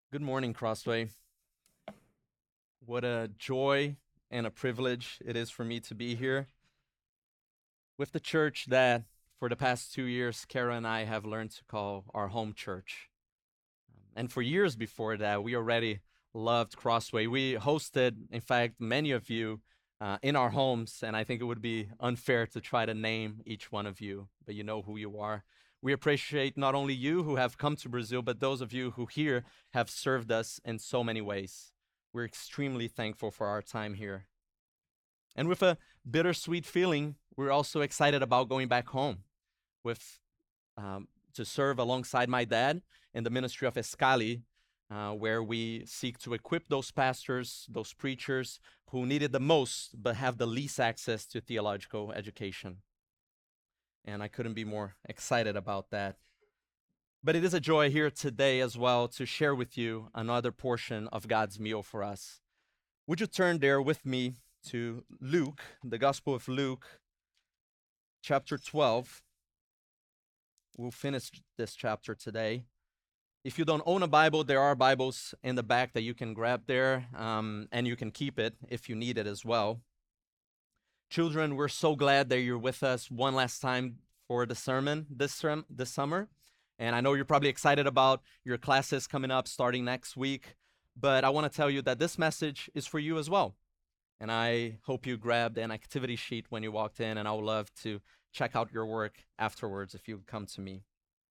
Good morning, Crossway. What a joy and a privilege it is for me to be here with the church that, for the past 2 years, Kara and I have learned to call our home church. And for years before that, we already loved Crossway. We hosted, in fact, many of you in our homes, and I think it would be unfair to try to name each one of you, but you know who you are. We appreciate not only you who have come to Brazil, but those of you who here have served us in so many ways. We're extremely thankful for our time here. And with a bittersweet feeling, we're also excited about going back home with to serve alongside my dad in the ministry of Escali, where we seek to equip those pastors, those preachers who need it the most but have the least access to theological education. And I couldn't be more excited about that. But it is a joy here today as well to share with you another portion of God's meal for us. Would you turn there with me to Luke, the Gospel of Luke, chapter 12? We'll finish this chapter today. If you don't own a Bible, there are Bibles in the back that you can grab there, and you can keep it if you need it as well. Children, we're so glad that you're with us one last time for the sermon this summer. And I know you're probably excited about your classes coming up starting next week, but I want to tell you that this message is for you as well. And I hope you grabbed an activity sheet when you walked in, and I would love to check out your work afterwards if you come to me.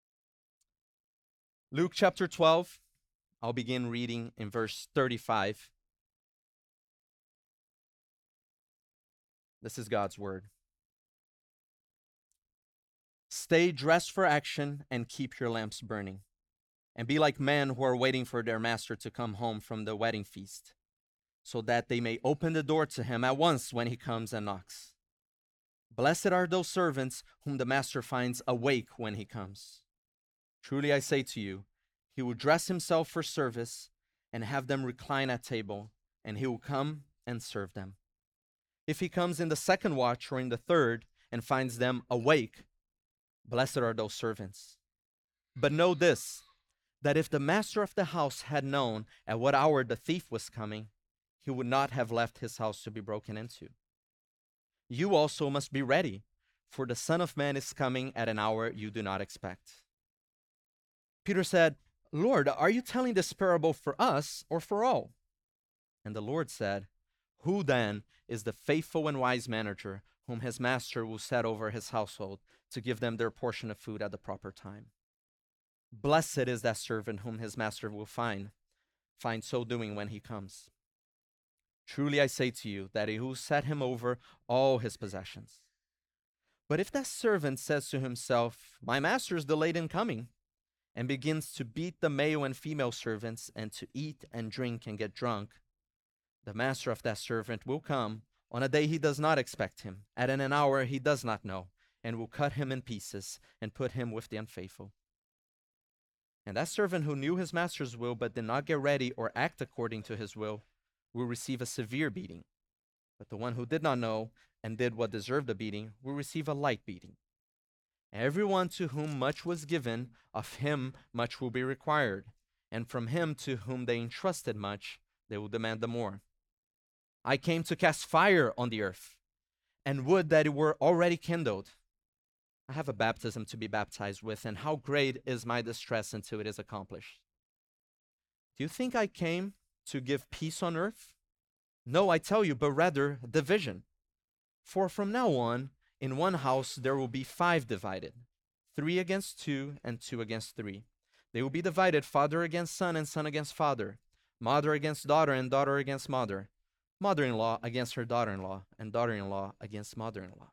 Luke chapter 12, I'll begin reading in verse 35. This is God's word. Stay dressed for action and keep your lamps burning, and be like men who are waiting for their master to come home from the wedding feast, so that they may open the door to him at once when he comes and knocks. Blessed are those servants whom the master finds awake when he comes. Truly I say to you, he will dress himself for service and have them recline at table, and he will come and serve them. If he comes in the second watch or in the third and finds them awake, blessed are those servants. But know this, that if the master of the house had known at what hour the thief was coming, he would not have left his house to be broken into. You also must be ready, for the Son of Man is coming at an hour you do not expect. Peter said, Lord, are you telling this parable for us or for all? And the Lord said, Who then is the faithful and wise manager whom his master will set over his household to give them their portion of food at the proper time? Blessed is that servant whom his master will find so doing when he comes. Truly I say to you that he will set him over all his possessions. But if that servant says to himself, My master is delayed in coming, and begins to beat the male and female servants, and to eat and drink and get drunk, the master of that servant will come on a day he does not expect him, at an hour he does not know, and will cut him in pieces and put him with the unfaithful. And that servant who knew his master's will but did not get ready or act according to his will receive a severe beating. But the one who did not know and did what deserved a beating will receive a light beating. Everyone to whom much was given, of him much will be required, and from him to whom they entrusted much, they will demand the more. I came to cast fire on the earth, and would that it were already kindled. I have a baptism to be baptized with, and how great is my distress until it is accomplished. Do you think I came to give peace on earth? No, I tell you, but rather division. For from now on, in one house there will be 5 divided, 3 against 2, and 2 against 3. They will be divided, father against son, and son against father, mother against daughter, and daughter against mother, mother-in-law against her daughter-in-law, and daughter-in-law against mother-in-law.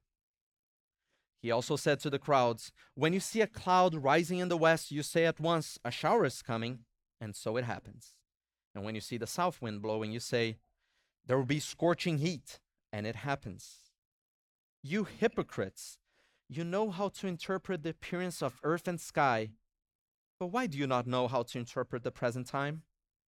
He also said to the crowds, When you see a cloud rising in the west, you say at once, A shower is coming, and so it happens. And when you see the south wind blowing, you say, There will be scorching heat, and it happens. You hypocrites, you know how to interpret the appearance of earth and sky, but why do you not know how to interpret the present time?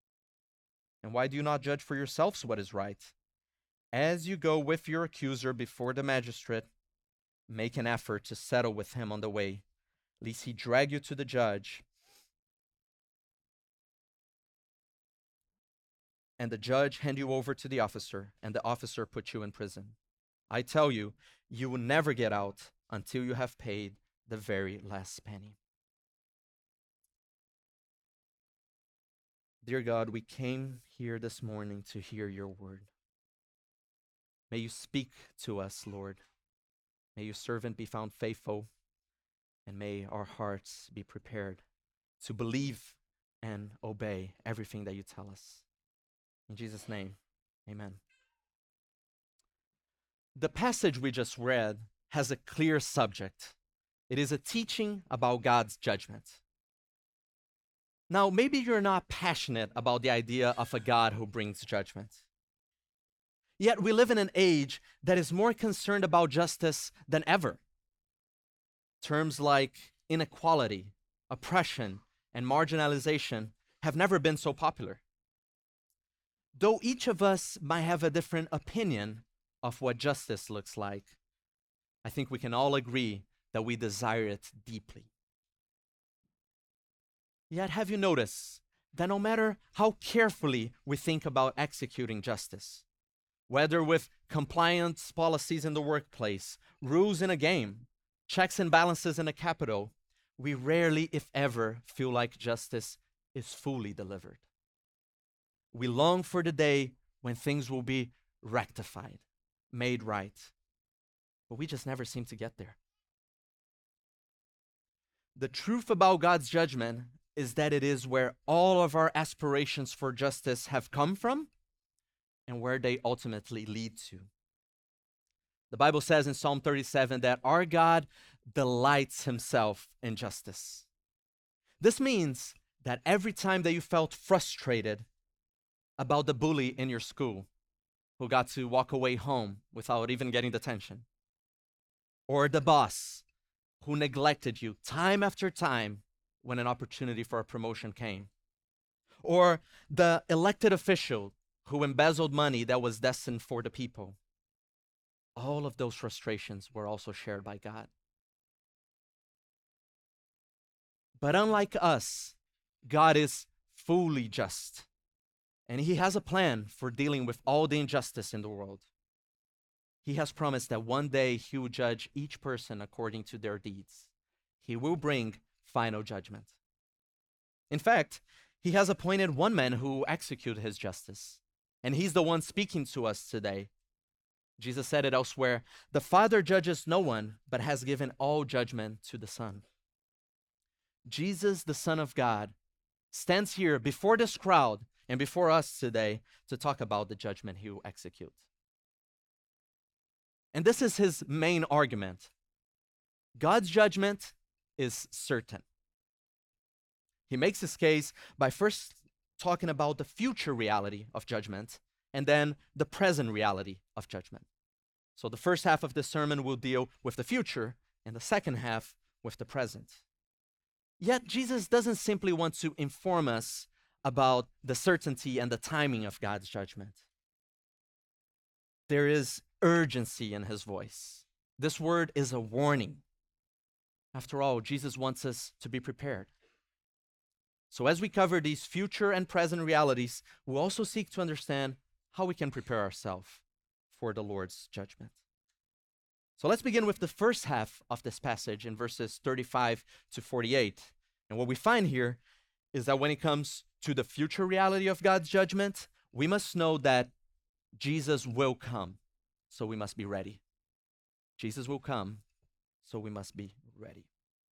And why do you not judge for yourselves what is right? As you go with your accuser before the magistrate, make an effort to settle with him on the way, lest he drag you to the judge, and the judge hand you over to the officer, and the officer put you in prison. I tell you, you will never get out until you have paid the very last penny. Dear God, we came here this morning to hear your word. May you speak to us, Lord. May your servant be found faithful, and may our hearts be prepared to believe and obey everything that you tell us. In Jesus' name, amen. The passage we just read has a clear subject. It is a teaching about God's judgment. Now, maybe you're not passionate about the idea of a God who brings judgment. Yet we live in an age that is more concerned about justice than ever. Terms like inequality, oppression, and marginalization have never been so popular. Though each of us might have a different opinion of what justice looks like, I think we can all agree that we desire it deeply. Yet have you noticed that no matter how carefully we think about executing justice, whether with compliance policies in the workplace, rules in a game, checks and balances in a capital, we rarely, if ever, feel like justice is fully delivered. We long for the day when things will be rectified, made right, but we just never seem to get there. The truth about God's judgment is that it is where all of our aspirations for justice have come from and where they ultimately lead to. The Bible says in Psalm 37 that our God delights himself in justice. This means that every time that you felt frustrated about the bully in your school who got to walk away home without even getting detention, or the boss who neglected you time after time when an opportunity for a promotion came, or the elected official who embezzled money that was destined for the people, all of those frustrations were also shared by God. But unlike us, God is fully just, and he has a plan for dealing with all the injustice in the world. He has promised that one day he will judge each person according to their deeds. He will bring final judgment. In fact, he has appointed one man who will execute his justice, and he's the one speaking to us today. Jesus said it elsewhere, "The Father judges no one, but has given all judgment to the Son." Jesus, the Son of God, stands here before this crowd and before us today to talk about the judgment he will execute. And this is his main argument. God's judgment is certain. He makes his case by first talking about the future reality of judgment and then the present reality of judgment. So the first half of the sermon will deal with the future and the second half with the present. Yet Jesus doesn't simply want to inform us about the certainty and the timing of God's judgment. There is urgency in his voice. This word is a warning. After all, Jesus wants us to be prepared. So as we cover these future and present realities, we'll also seek to understand how we can prepare ourselves for the Lord's judgment. So let's begin with the first half of this passage in verses 35 to 48. And what we find here is that when it comes to the future reality of God's judgment, we must know that Jesus will come, so we must be ready. Jesus will come, so we must be ready.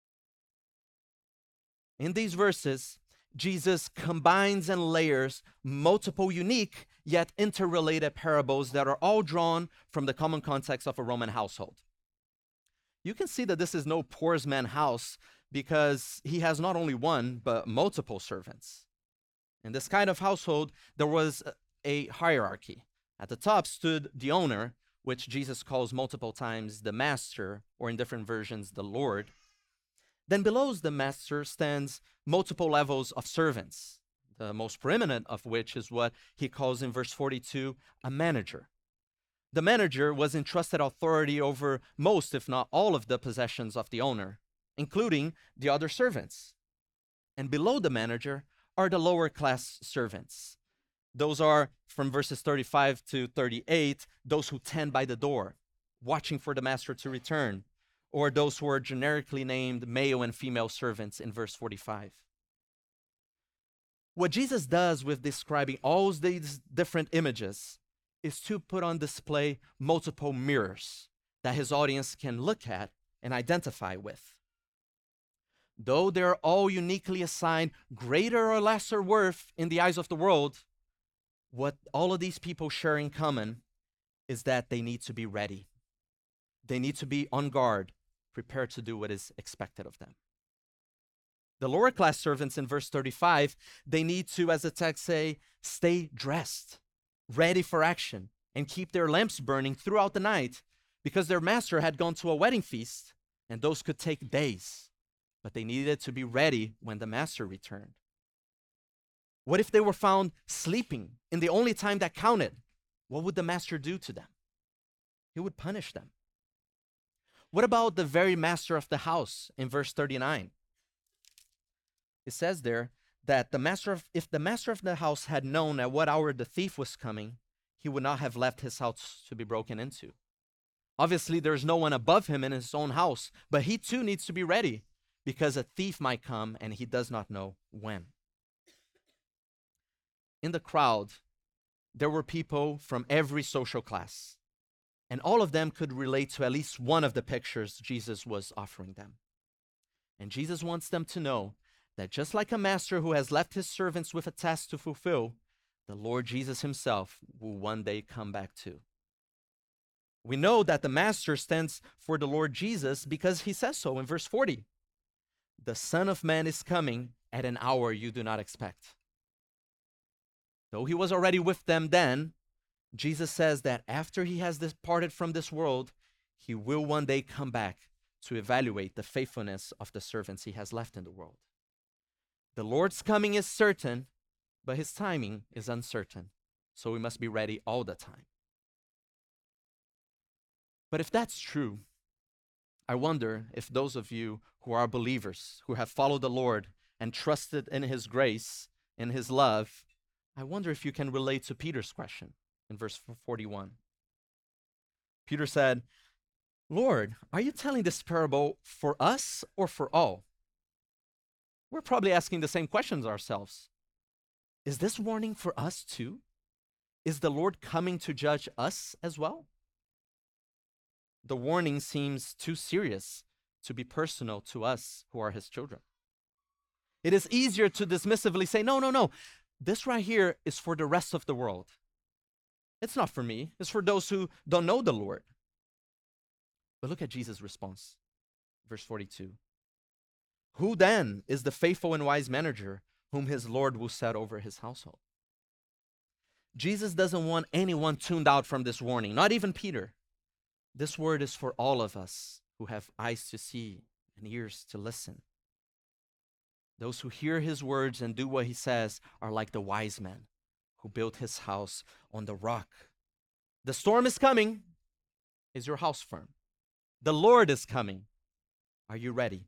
In these verses, Jesus combines and layers multiple unique yet interrelated parables that are all drawn from the common context of a Roman household. You can see that this is no poor man's house because he has not only one, but multiple servants. In this kind of household, there was a hierarchy. At the top stood the owner, which Jesus calls multiple times the master, or in different versions, the Lord. Then below the master stands multiple levels of servants, the most preeminent of which is what he calls in verse 42, a manager. The manager was entrusted authority over most, if not all, of the possessions of the owner, including the other servants. And below the manager are the lower class servants. Those are from verses 35 to 38, those who tend by the door, watching for the master to return, or those who are generically named male and female servants in verse 45. What Jesus does with describing all these different images is to put on display multiple mirrors that his audience can look at and identify with. Though they're all uniquely assigned greater or lesser worth in the eyes of the world, what all of these people share in common is that they need to be ready. They need to be on guard, prepared to do what is expected of them. The lower class servants in verse 35, they need to, as the text say, stay dressed, ready for action, and keep their lamps burning throughout the night, because their master had gone to a wedding feast, and those could take days. But they needed to be ready when the master returned. What if they were found sleeping in the only time that counted? What would the master do to them? He would punish them. What about the very master of the house in verse 39? It says there that if the master of the house had known at what hour the thief was coming, he would not have left his house to be broken into. Obviously, there's no one above him in his own house, but he too needs to be ready because a thief might come and he does not know when. In the crowd, there were people from every social class, and all of them could relate to at least one of the pictures Jesus was offering them. And Jesus wants them to know that just like a master who has left his servants with a task to fulfill, the Lord Jesus himself will one day come back too. We know that the master stands for the Lord Jesus because he says so in verse 40. The Son of Man is coming at an hour you do not expect. Though he was already with them then, Jesus says that after he has departed from this world, he will one day come back to evaluate the faithfulness of the servants he has left in the world. The Lord's coming is certain, but his timing is uncertain, so we must be ready all the time. But if that's true, I wonder if those of you who are believers, who have followed the Lord and trusted in his grace, in his love, I wonder if you can relate to Peter's question in verse 41. Peter said, Lord, are you telling this parable for us or for all? We're probably asking the same questions ourselves. Is this warning for us too? Is the Lord coming to judge us as well? The warning seems too serious to be personal to us who are his children. It is easier to dismissively say, no. This right here is for the rest of the world. It's not for me. It's for those who don't know the Lord. But look at Jesus' response. Verse 42. Who then is the faithful and wise manager whom his Lord will set over his household? Jesus doesn't want anyone tuned out from this warning, not even Peter. This word is for all of us who have eyes to see and ears to listen. Those who hear his words and do what he says are like the wise man who built his house on the rock. The storm is coming. Is your house firm? The Lord is coming. Are you ready?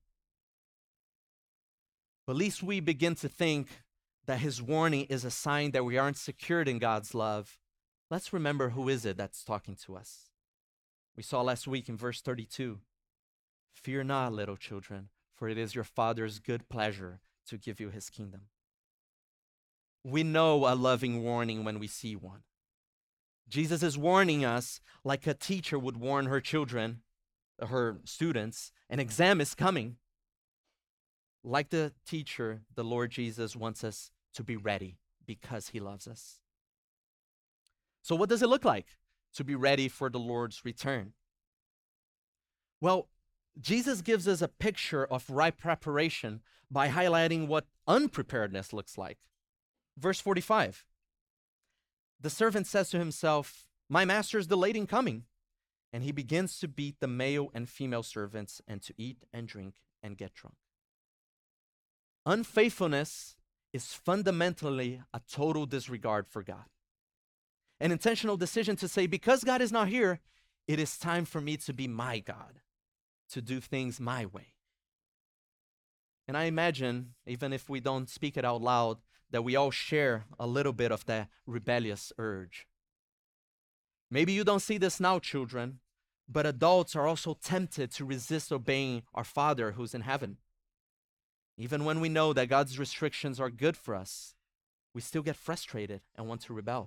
But lest we begin to think that his warning is a sign that we aren't secured in God's love, let's remember who is it that's talking to us. We saw last week in verse 32, fear not, little children, for it is your Father's good pleasure to give you his kingdom. We know a loving warning when we see one. Jesus is warning us like a teacher would warn her children, her students, an exam is coming. Like the teacher, the Lord Jesus wants us to be ready because he loves us. So what does it look like to be ready for the Lord's return? Well, Jesus gives us a picture of right preparation by highlighting what unpreparedness looks like. Verse 45, the servant says to himself, my master is delayed in coming. And he begins to beat the male and female servants and to eat and drink and get drunk. Unfaithfulness is fundamentally a total disregard for God. An intentional decision to say, because God is not here, it is time for me to be my God, to do things my way. And I imagine, even if we don't speak it out loud, that we all share a little bit of that rebellious urge. Maybe you don't see this now, children, but adults are also tempted to resist obeying our Father who's in heaven. Even when we know that God's restrictions are good for us, we still get frustrated and want to rebel.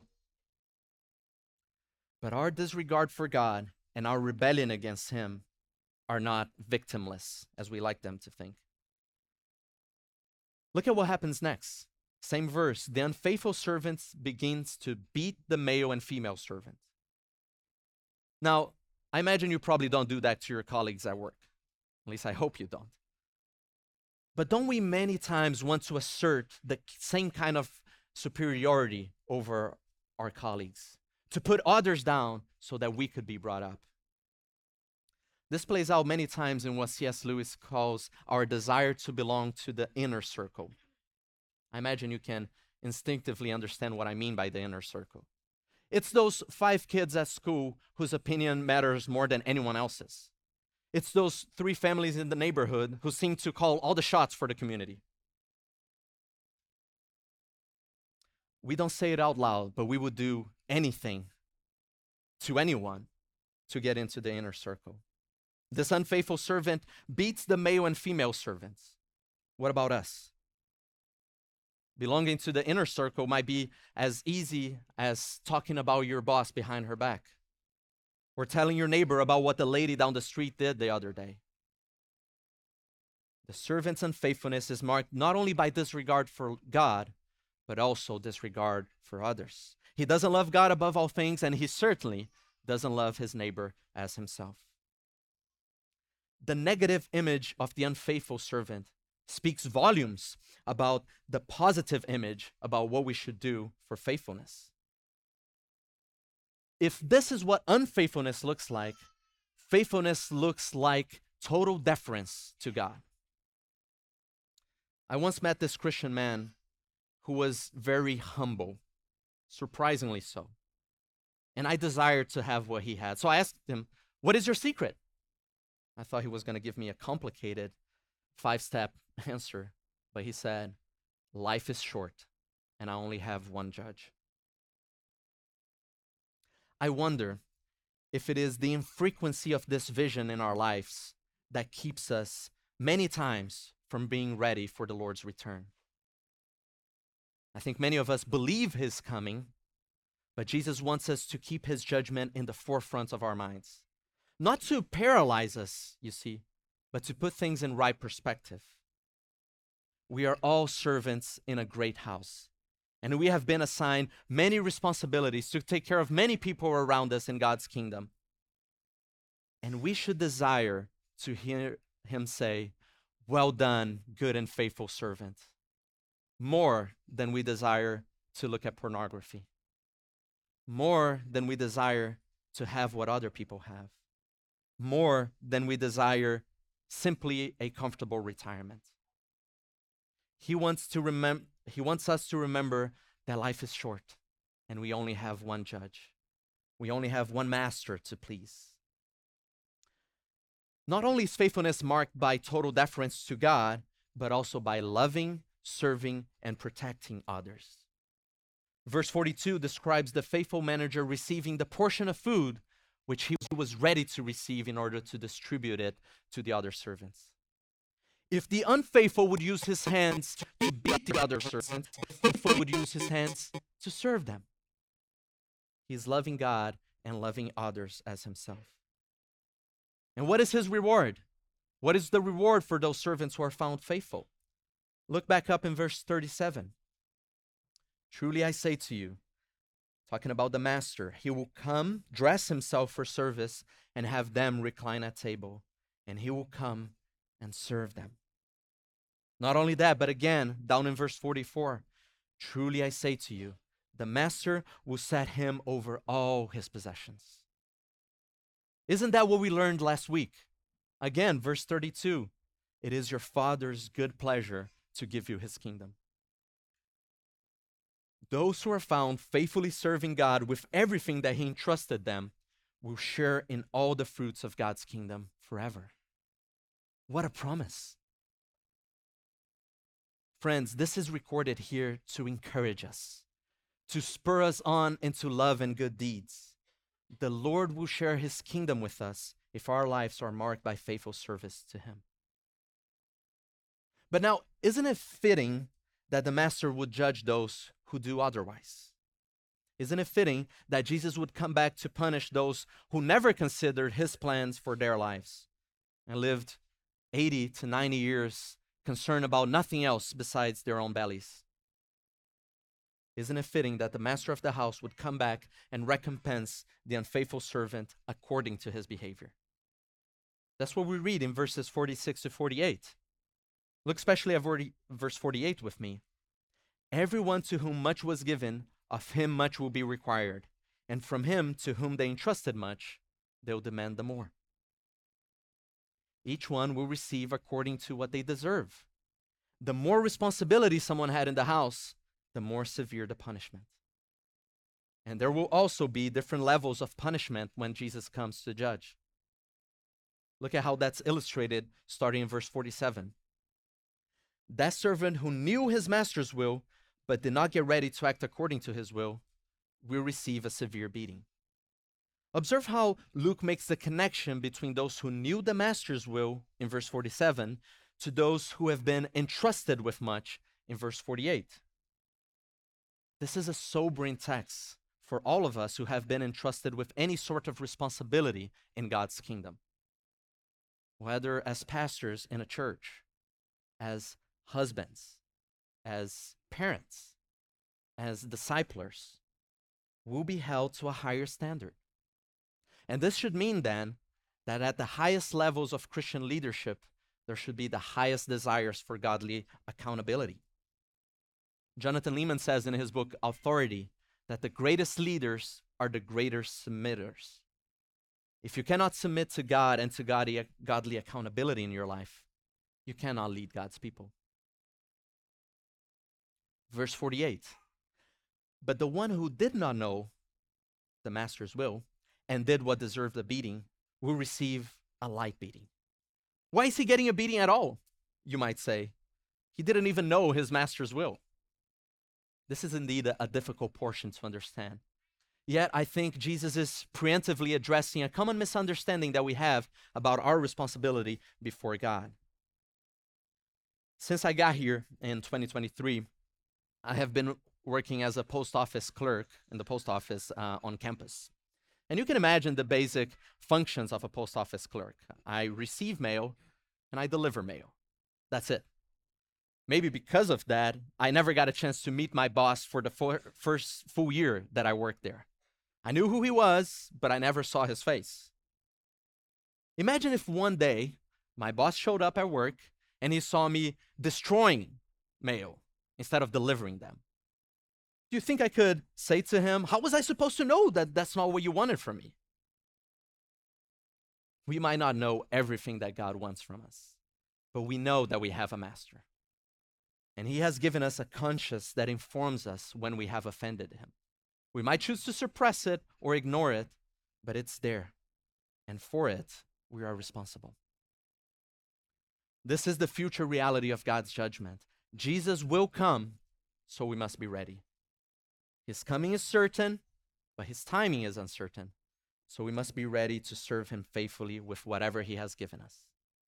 But our disregard for God and our rebellion against Him are not victimless, as we like them to think. Look at what happens next. Same verse. The unfaithful servant begins to beat the male and female servant. Now, I imagine you probably don't do that to your colleagues at work. At least I hope you don't. But don't we many times want to assert the same kind of superiority over our colleagues, to put others down so that we could be brought up? This plays out many times in what C.S. Lewis calls our desire to belong to the inner circle. I imagine you can instinctively understand what I mean by the inner circle. It's those 5 kids at school whose opinion matters more than anyone else's. It's those 3 families in the neighborhood who seem to call all the shots for the community. We don't say it out loud, but we would do anything to anyone to get into the inner circle. This unfaithful servant beats the male and female servants. What about us? Belonging to the inner circle might be as easy as talking about your boss behind her back, or telling your neighbor about what the lady down the street did the other day. The servant's unfaithfulness is marked not only by disregard for God, but also disregard for others. He doesn't love God above all things, and he certainly doesn't love his neighbor as himself. The negative image of the unfaithful servant speaks volumes about the positive image about what we should do for faithfulness. If this is what unfaithfulness looks like, faithfulness looks like total deference to God. I once met this Christian man who was very humble, surprisingly so. And I desired to have what he had. So I asked him, "What is your secret?" I thought he was going to give me a complicated 5-step answer, but he said, "Life is short, and I only have one judge." I wonder if it is the infrequency of this vision in our lives that keeps us many times from being ready for the Lord's return. I think many of us believe his coming, but Jesus wants us to keep his judgment in the forefront of our minds. Not to paralyze us, you see, but to put things in right perspective. We are all servants in a great house, and we have been assigned many responsibilities to take care of many people around us in God's kingdom. And we should desire to hear him say, "Well done, good and faithful servant," more than we desire to look at pornography, more than we desire to have what other people have, more than we desire simply a comfortable retirement. He wants us to remember that life is short and we only have one judge. We only have one master to please. Not only is faithfulness marked by total deference to God, but also by loving, serving, and protecting others. Verse 42 describes the faithful manager receiving the portion of food which he was ready to receive in order to distribute it to the other servants. If the unfaithful would use his hands to beat the other servants, the faithful would use his hands to serve them. He is loving God and loving others as himself. And what is his reward? What is the reward for those servants who are found faithful? Look back up in verse 37. "Truly I say to you," talking about the master, "he will come, dress himself for service, and have them recline at table, and he will come and serve them." Not only that, but again, down in verse 44, "Truly I say to you, the master will set him over all his possessions." Isn't that what we learned last week? Again, verse 32, "It is your Father's good pleasure to give you his kingdom." Those who are found faithfully serving God with everything that he entrusted them will share in all the fruits of God's kingdom forever. What a promise. Friends, this is recorded here to encourage us, to spur us on into love and good deeds. The Lord will share his kingdom with us if our lives are marked by faithful service to him. But now, isn't it fitting that the master would judge those who do otherwise? Isn't it fitting that Jesus would come back to punish those who never considered his plans for their lives and lived 80 to 90 years concerned about nothing else besides their own bellies? Isn't it fitting that the master of the house would come back and recompense the unfaithful servant according to his behavior? That's what we read in verses 46 to 48. Look especially at verse 48 with me. Everyone to whom much was given, of him much will be required, and from him to whom they entrusted much, they'll demand the more. Each one will receive according to what they deserve. The more responsibility someone had in the house, the more severe the punishment. And there will also be different levels of punishment when Jesus comes to judge. Look at how that's illustrated starting in verse 47. That servant who knew his master's will, but did not get ready to act according to his will receive a severe beating. Observe how Luke makes the connection between those who knew the master's will in verse 47 to those who have been entrusted with much in verse 48. This is a sobering text for all of us who have been entrusted with any sort of responsibility in God's kingdom. Whether as pastors in a church, as husbands, as parents, as disciplers, will be held to a higher standard. And this should mean then that at the highest levels of Christian leadership, there should be the highest desires for godly accountability. Jonathan Leeman says in his book, Authority, that the greatest leaders are the greatest submitters. If you cannot submit to God and to godly accountability in your life, you cannot lead God's people. Verse 48, but the one who did not know the master's will and did what deserved a beating will receive a light beating. Why is he getting a beating at all? You might say. He didn't even know his master's will. This is indeed a difficult portion to understand. Yet I think Jesus is preemptively addressing a common misunderstanding that we have about our responsibility before God. Since I got here in 2023, I have been working as a post office clerk in the post office on campus. And you can imagine the basic functions of a post office clerk. I receive mail and I deliver mail. That's it. Maybe because of that, I never got a chance to meet my boss for the first full year that I worked there. I knew who he was, but I never saw his face. Imagine if one day my boss showed up at work and he saw me destroying mail instead of delivering them. Do you think I could say to him, how was I supposed to know that that's not what you wanted from me? We might not know everything that God wants from us, but we know that we have a master. And he has given us a conscience that informs us when we have offended him. We might choose to suppress it or ignore it, but it's there. And for it, we are responsible. This is the future reality of God's judgment. Jesus will come, so we must be ready. His coming is certain, but his timing is uncertain. So we must be ready to serve him faithfully with whatever he has given us.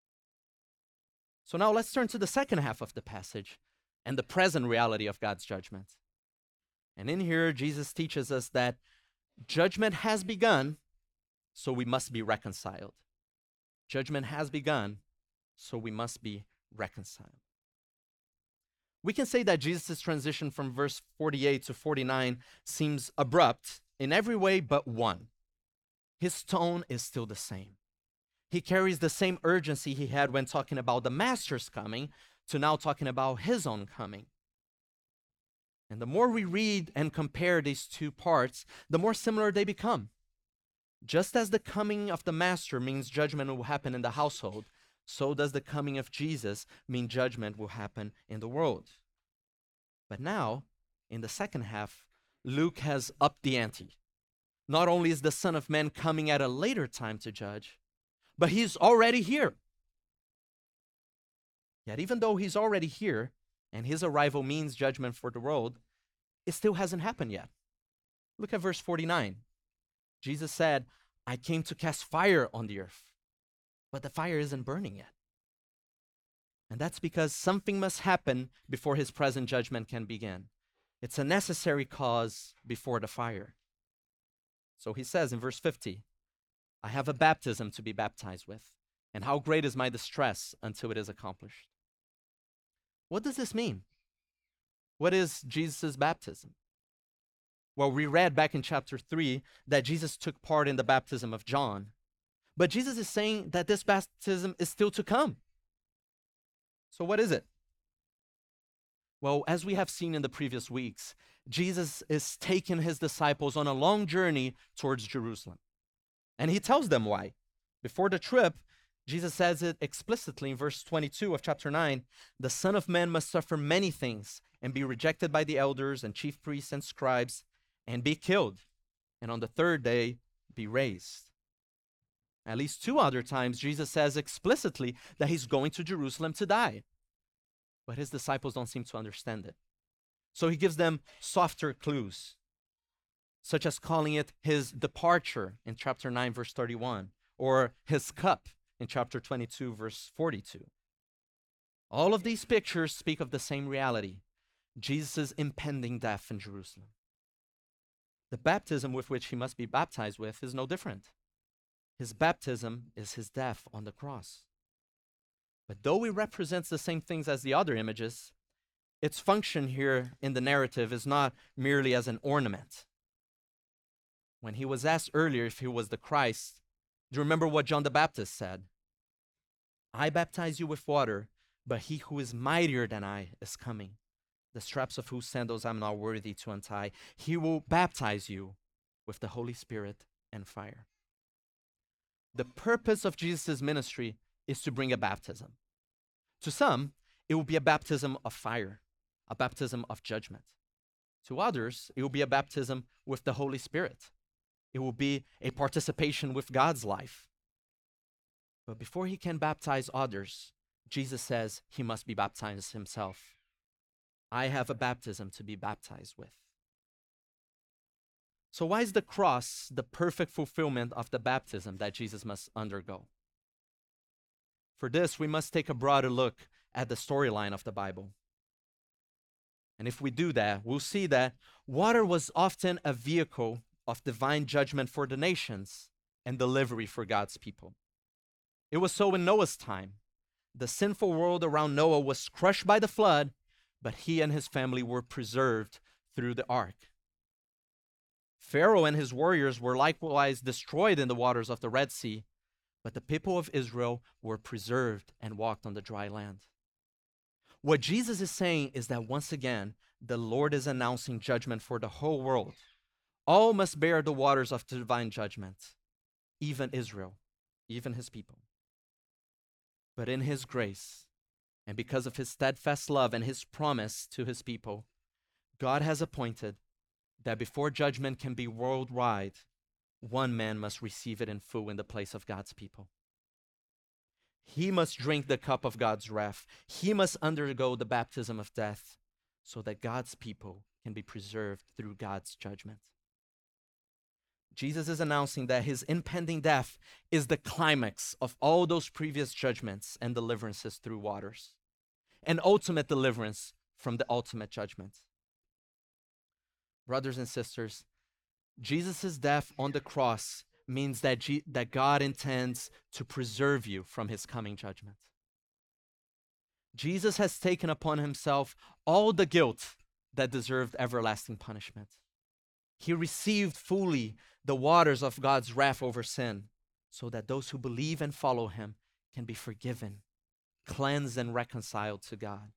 So now let's turn to the second half of the passage and the present reality of God's judgment. And in here, Jesus teaches us that judgment has begun, so we must be reconciled. Judgment has begun, so we must be reconciled. We can say that Jesus' transition from verse 48 to 49 seems abrupt in every way but one. His tone is still the same. He carries the same urgency he had when talking about the master's coming to now talking about his own coming. And the more we read and compare these two parts, the more similar they become. Just as the coming of the master means judgment will happen in the household, so does the coming of Jesus mean judgment will happen in the world. But now, in the second half, Luke has upped the ante. Not only is the Son of Man coming at a later time to judge, but he's already here. Yet even though he's already here, and his arrival means judgment for the world, it still hasn't happened yet. Look at verse 49. Jesus said, I came to cast fire on the earth, but the fire isn't burning yet. And that's because something must happen before his present judgment can begin. It's a necessary cause before the fire. So he says in verse 50, I have a baptism to be baptized with, and how great is my distress until it is accomplished. What does this mean? What is Jesus' baptism? Well, we read back in chapter 3 that Jesus took part in the baptism of John. But Jesus is saying that this baptism is still to come. So what is it? Well, as we have seen in the previous weeks, Jesus is taking his disciples on a long journey towards Jerusalem. And he tells them why. Before the trip, Jesus says it explicitly in verse 22 of chapter 9, the Son of Man must suffer many things and be rejected by the elders and chief priests and scribes and be killed, and on the third day be raised. At least 2 other times, Jesus says explicitly that he's going to Jerusalem to die. But his disciples don't seem to understand it. So he gives them softer clues, such as calling it his departure in chapter 9, verse 31, or his cup in chapter 22, verse 42. All of these pictures speak of the same reality, Jesus' impending death in Jerusalem. The baptism with which he must be baptized with is no different. His baptism is his death on the cross. But though it represents the same things as the other images, its function here in the narrative is not merely as an ornament. When he was asked earlier if he was the Christ, do you remember what John the Baptist said? I baptize you with water, but he who is mightier than I is coming, the straps of whose sandals I'm not worthy to untie. He will baptize you with the Holy Spirit and fire. The purpose of Jesus' ministry is to bring a baptism. To some, it will be a baptism of fire, a baptism of judgment. To others, it will be a baptism with the Holy Spirit. It will be a participation with God's life. But before he can baptize others, Jesus says he must be baptized himself. I have a baptism to be baptized with. So why is the cross the perfect fulfillment of the baptism that Jesus must undergo? For this, we must take a broader look at the storyline of the Bible. And if we do that, we'll see that water was often a vehicle of divine judgment for the nations and delivery for God's people. It was so in Noah's time. The sinful world around Noah was crushed by the flood, but he and his family were preserved through the ark. Pharaoh and his warriors were likewise destroyed in the waters of the Red Sea, but the people of Israel were preserved and walked on the dry land. What Jesus is saying is that once again, the Lord is announcing judgment for the whole world. All must bear the waters of divine judgment, even Israel, even his people. But in his grace, and because of his steadfast love and his promise to his people, God has appointed that before judgment can be worldwide, one man must receive it in full in the place of God's people. He must drink the cup of God's wrath. He must undergo the baptism of death so that God's people can be preserved through God's judgment. Jesus is announcing that his impending death is the climax of all those previous judgments and deliverances through waters, an ultimate deliverance from the ultimate judgment. Brothers and sisters, Jesus' death on the cross means that God intends to preserve you from his coming judgment. Jesus has taken upon himself all the guilt that deserved everlasting punishment. He received fully the waters of God's wrath over sin so that those who believe and follow him can be forgiven, cleansed, and reconciled to God.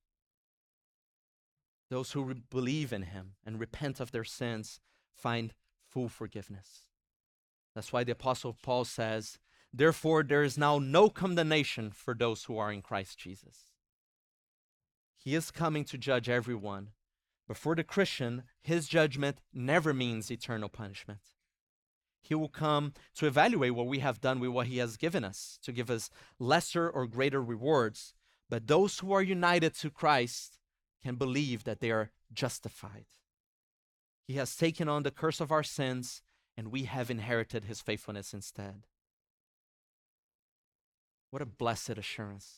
Those who believe in him and repent of their sins find full forgiveness. That's why the Apostle Paul says, therefore there is now no condemnation for those who are in Christ Jesus. He is coming to judge everyone, but for the Christian, his judgment never means eternal punishment. He will come to evaluate what we have done with what he has given us, to give us lesser or greater rewards. But those who are united to Christ can believe that they are justified. He has taken on the curse of our sins, and we have inherited his faithfulness instead. What a blessed assurance.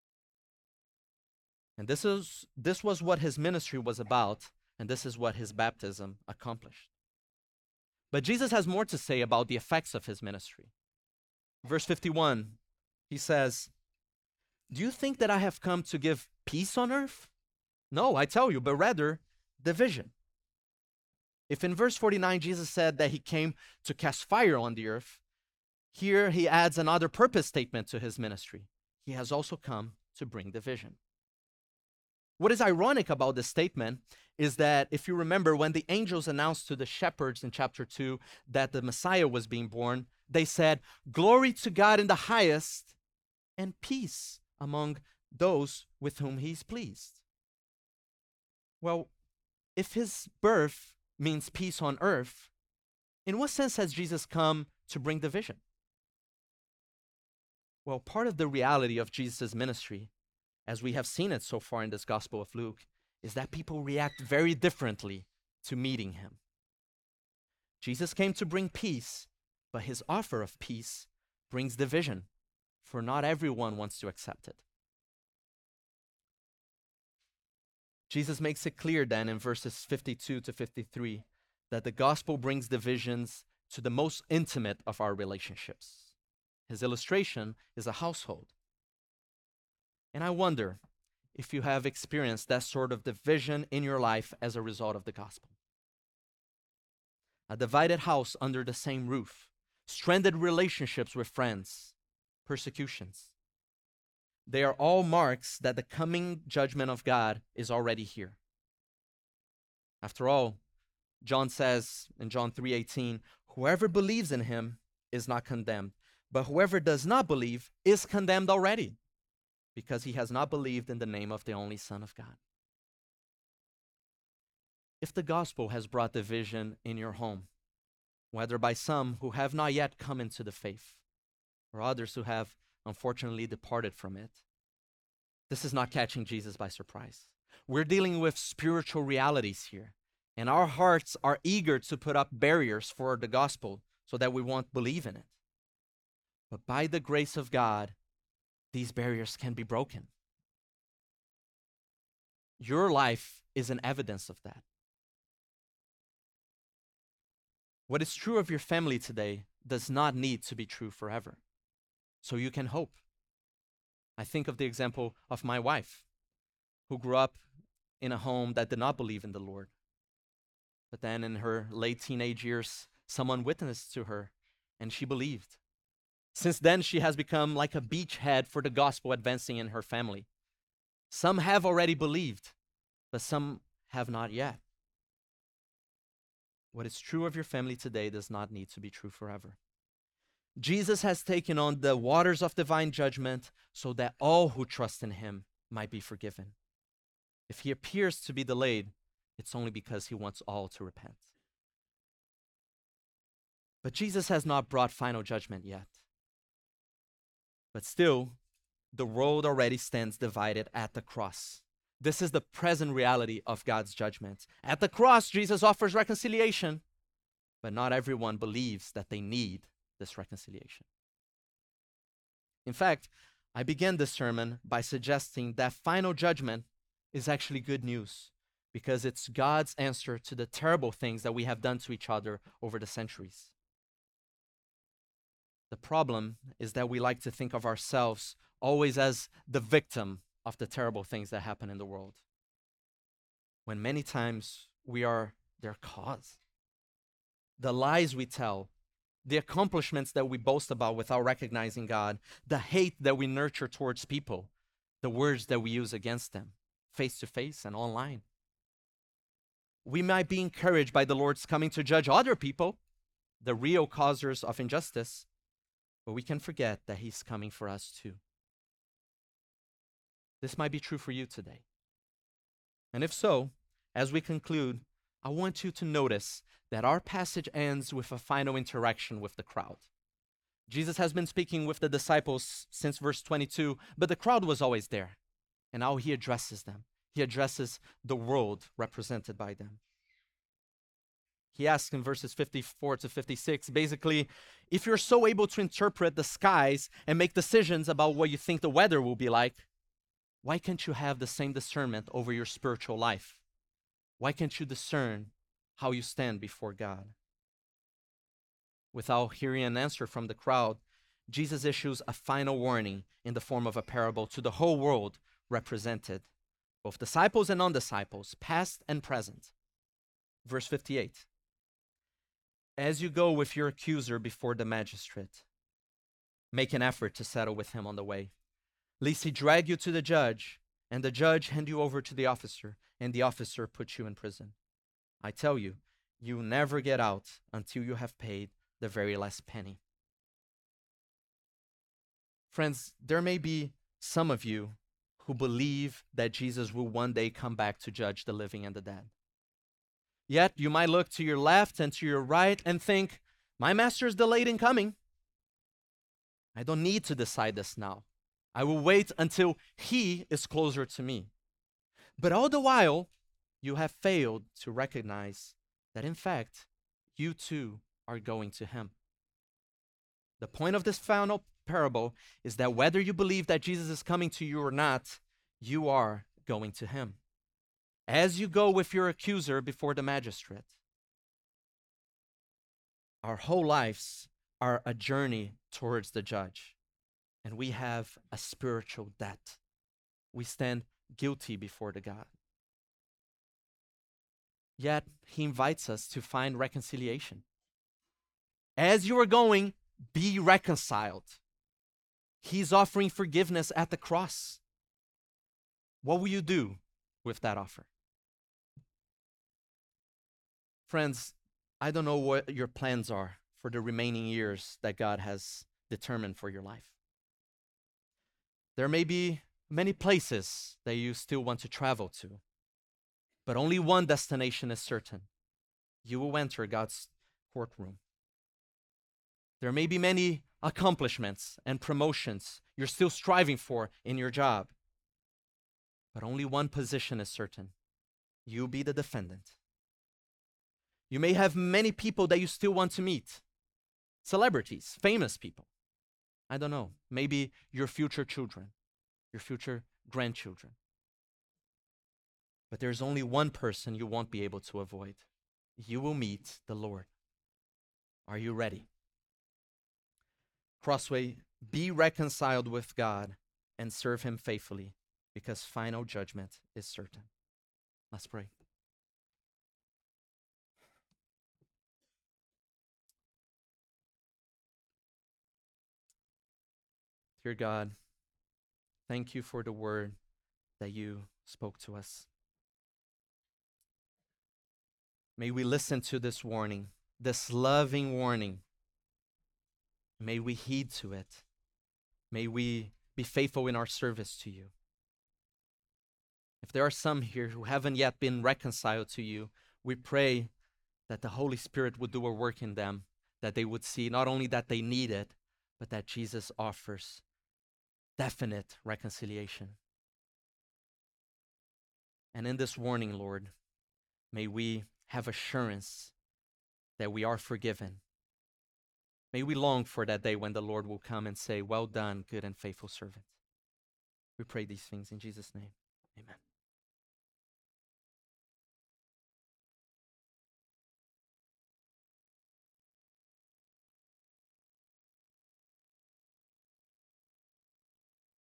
And this was what his ministry was about, and this is what his baptism accomplished. But Jesus has more to say about the effects of his ministry. Verse 51, he says, "Do you think that I have come to give peace on earth? No, I tell you, but rather division." If in verse 49 Jesus said that he came to cast fire on the earth, here he adds another purpose statement to his ministry. He has also come to bring division. What is ironic about this statement is that, if you remember, when the angels announced to the shepherds in chapter 2 that the Messiah was being born, they said, "Glory to God in the highest, and peace among those with whom he is pleased." Well, if his birth means peace on earth, in what sense has Jesus come to bring division? Well, part of the reality of Jesus' ministry, as we have seen it so far in this Gospel of Luke, is that people react very differently to meeting him. Jesus came to bring peace, but his offer of peace brings division, for not everyone wants to accept it. Jesus makes it clear then in verses 52 to 53 that the gospel brings divisions to the most intimate of our relationships. His illustration is a household. And I wonder if you have experienced that sort of division in your life as a result of the gospel. A divided house under the same roof, stranded relationships with friends, persecutions. They are all marks that the coming judgment of God is already here. After all, John says in John 3:18, "Whoever believes in him is not condemned, but whoever does not believe is condemned already, because he has not believed in the name of the only Son of God." If the gospel has brought division in your home, whether by some who have not yet come into the faith, or others who have unfortunately departed from it, this is not catching Jesus by surprise. We're dealing with spiritual realities here, and our hearts are eager to put up barriers for the gospel so that we won't believe in it. But by the grace of God, these barriers can be broken. Your life is an evidence of that. What is true of your family today does not need to be true forever. So you can hope. I think of the example of my wife, who grew up in a home that did not believe in the Lord. But then in her late teenage years, someone witnessed to her, and she believed. Since then, she has become like a beachhead for the gospel advancing in her family. Some have already believed, but some have not yet. What is true of your family today does not need to be true forever. Jesus has taken on the waters of divine judgment so that all who trust in him might be forgiven. If he appears to be delayed, it's only because he wants all to repent. But Jesus has not brought final judgment yet. But still, the world already stands divided at the cross. This is the present reality of God's judgment. At the cross, Jesus offers reconciliation, but not everyone believes that they need this reconciliation. In fact, I began this sermon by suggesting that final judgment is actually good news, because it's God's answer to the terrible things that we have done to each other over the centuries. The problem is that we like to think of ourselves always as the victim of the terrible things that happen in the world, when many times we are their cause. The lies we tell, the accomplishments that we boast about without recognizing God, the hate that we nurture towards people, the words that we use against them, face to face and online. We might be encouraged by the Lord's coming to judge other people, the real causers of injustice, but we can forget that he's coming for us too. This might be true for you today. And if so, as we conclude, I want you to notice that our passage ends with a final interaction with the crowd. Jesus has been speaking with the disciples since verse 22, but the crowd was always there. And now he addresses them. He addresses the world represented by them. He asks in verses 54 to 56, basically, if you're so able to interpret the skies and make decisions about what you think the weather will be like, why can't you have the same discernment over your spiritual life? Why can't you discern how you stand before God? Without hearing an answer from the crowd, Jesus issues a final warning in the form of a parable to the whole world represented, both disciples and non-disciples, past and present. Verse 58. As you go with your accuser before the magistrate, make an effort to settle with him on the way, lest he drag you to the judge, and the judge hand you over to the officer, and the officer put you in prison. I tell you, you'll never get out until you have paid the very last penny. Friends, there may be some of you who believe that Jesus will one day come back to judge the living and the dead. Yet you might look to your left and to your right and think, my master is delayed in coming. I don't need to decide this now. I will wait until he is closer to me. But all the while, you have failed to recognize that in fact, you too are going to him. The point of this final parable is that whether you believe that Jesus is coming to you or not, you are going to him. As you go with your accuser before the magistrate, our whole lives are a journey towards the judge, and we have a spiritual debt. We stand guilty before the God. Yet he invites us to find reconciliation. As you are going, be reconciled. He's offering forgiveness at the cross. What will you do with that offer? Friends, I don't know what your plans are for the remaining years that God has determined for your life. There may be many places that you still want to travel to, but only one destination is certain. You will enter God's courtroom. There may be many accomplishments and promotions you're still striving for in your job, but only one position is certain. You'll be the defendant. You may have many people that you still want to meet, celebrities, famous people. I don't know, maybe your future children, your future grandchildren. But there's only one person you won't be able to avoid. You will meet the Lord. Are you ready? Crossway, be reconciled with God and serve him faithfully, because final judgment is certain. Let's pray. Dear God, thank you for the word that you spoke to us. May we listen to this warning, this loving warning. May we heed to it. May we be faithful in our service to you. If there are some here who haven't yet been reconciled to you, we pray that the Holy Spirit would do a work in them, that they would see not only that they need it, but that Jesus offers definite reconciliation. And in this warning, Lord, may we have assurance that we are forgiven. May we long for that day when the Lord will come and say, well done, good and faithful servant. We pray these things in Jesus' name. Amen.